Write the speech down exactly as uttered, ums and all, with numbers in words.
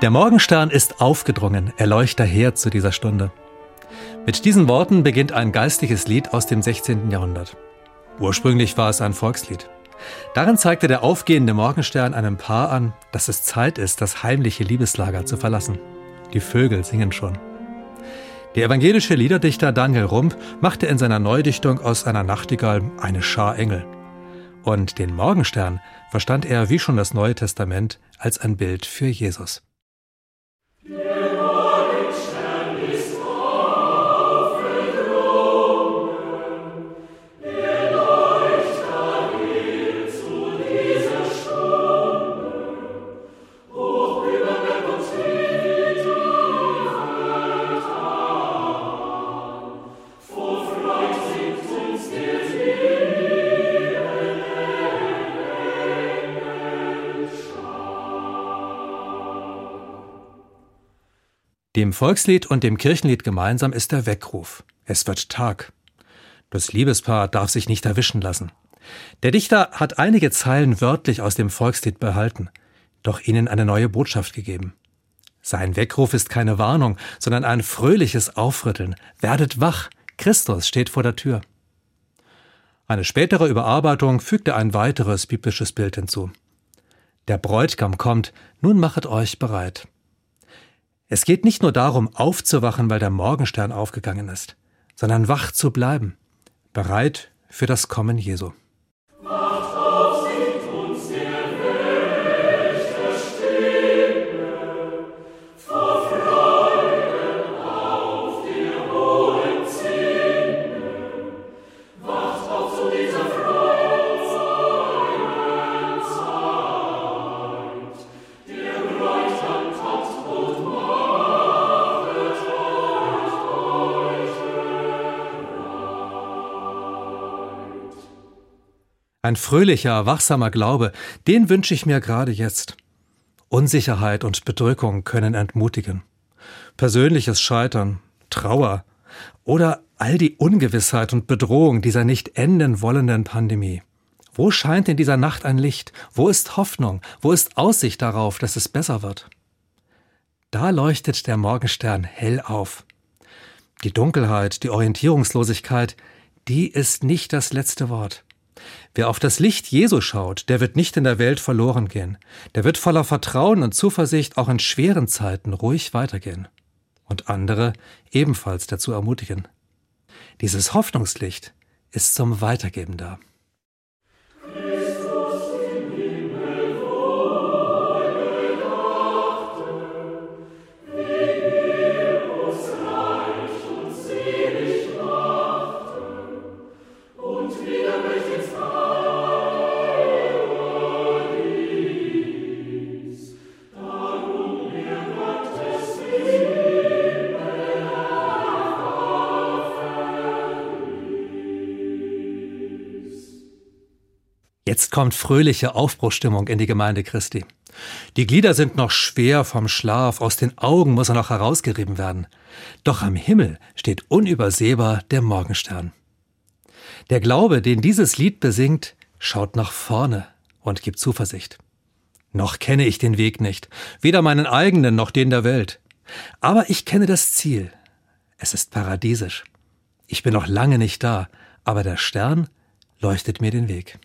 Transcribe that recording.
Der Morgenstern ist aufgedrungen, er leuchtet daher zu dieser Stunde. Mit diesen Worten beginnt ein geistliches Lied aus dem sechzehnten Jahrhundert. Ursprünglich war es ein Volkslied. Darin zeigte der aufgehende Morgenstern einem Paar an, dass es Zeit ist, das heimliche Liebeslager zu verlassen. Die Vögel singen schon. Der evangelische Liederdichter Daniel Rump machte in seiner Neudichtung aus einer Nachtigall eine Schar Engel. Und den Morgenstern verstand er, wie schon das Neue Testament, als ein Bild für Jesus. Dem Volkslied und dem Kirchenlied gemeinsam ist der Weckruf. Es wird Tag. Das Liebespaar darf sich nicht erwischen lassen. Der Dichter hat einige Zeilen wörtlich aus dem Volkslied behalten, doch ihnen eine neue Botschaft gegeben. Sein Weckruf ist keine Warnung, sondern ein fröhliches Aufrütteln. Werdet wach, Christus steht vor der Tür. Eine spätere Überarbeitung fügte ein weiteres biblisches Bild hinzu. Der Bräutigam kommt, nun machet euch bereit. Es geht nicht nur darum, aufzuwachen, weil der Morgenstern aufgegangen ist, sondern wach zu bleiben, bereit für das Kommen Jesu. Wacht auf, singt uns der Wächter Stimme, vor Freuden auf der hohen Zinne. Wacht auf zu dieser freien Zeit, der Bräutigam kommt und Ein fröhlicher, wachsamer Glaube, den wünsche ich mir gerade jetzt. Unsicherheit und Bedrückung können entmutigen. Persönliches Scheitern, Trauer oder all die Ungewissheit und Bedrohung dieser nicht enden wollenden Pandemie. Wo scheint in dieser Nacht ein Licht? Wo ist Hoffnung? Wo ist Aussicht darauf, dass es besser wird? Da leuchtet der Morgenstern hell auf. Die Dunkelheit, die Orientierungslosigkeit, die ist nicht das letzte Wort. Wer auf das Licht Jesu schaut, der wird nicht in der Welt verloren gehen. Der wird voller Vertrauen und Zuversicht auch in schweren Zeiten ruhig weitergehen. Und andere ebenfalls dazu ermutigen. Dieses Hoffnungslicht ist zum Weitergeben da. Jetzt kommt fröhliche Aufbruchsstimmung in die Gemeinde Christi. Die Glieder sind noch schwer vom Schlaf, aus den Augen muss er noch herausgerieben werden. Doch am Himmel steht unübersehbar der Morgenstern. Der Glaube, den dieses Lied besingt, schaut nach vorne und gibt Zuversicht. Noch kenne ich den Weg nicht, weder meinen eigenen noch den der Welt. Aber ich kenne das Ziel. Es ist paradiesisch. Ich bin noch lange nicht da, aber der Stern leuchtet mir den Weg.